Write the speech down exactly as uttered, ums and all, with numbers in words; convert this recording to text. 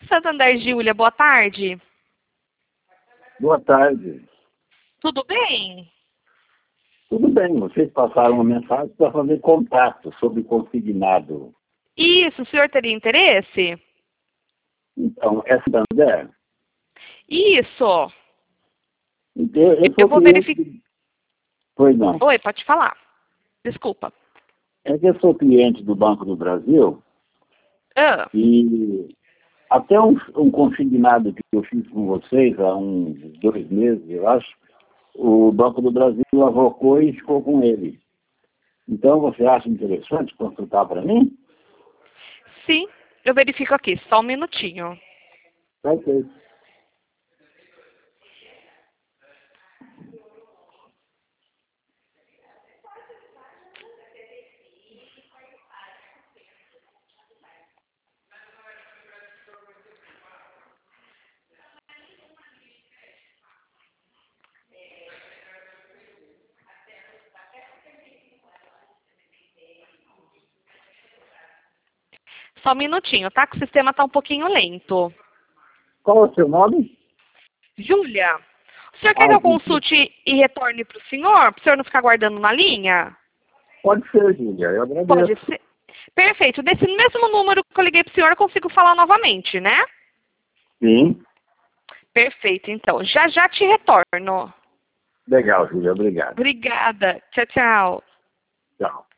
Santander, Júlia, boa tarde. Boa tarde. Tudo bem? Tudo bem, vocês passaram uma mensagem para fazer contato sobre consignado. Isso, o senhor teria interesse? Então, é Santander? Isso. Então, eu, Eu sou vou cliente... verificar. Pois não. Oi, pode falar. Desculpa. É que eu sou cliente do Banco do Brasil Ah, e até um, um consignado que eu fiz com vocês há uns dois meses, eu acho, o Banco do Brasil avocou e ficou com ele. Então, você acha interessante consultar para mim? sim, eu verifico aqui, só um minutinho. Ok. Só um minutinho, tá? Que o sistema tá um pouquinho lento. Qual é o seu nome? Júlia, o senhor quer que Ah, eu Júlia. consulte e retorne para o senhor? Para o senhor não ficar guardando na linha? Pode ser, Júlia, eu Pode agradeço. ser. Perfeito. Desse mesmo número que eu liguei para o senhor, eu consigo falar novamente, né? Sim. Perfeito, então. Já já te retorno. Legal, Júlia, obrigado. Obrigada. Tchau, tchau. Tchau.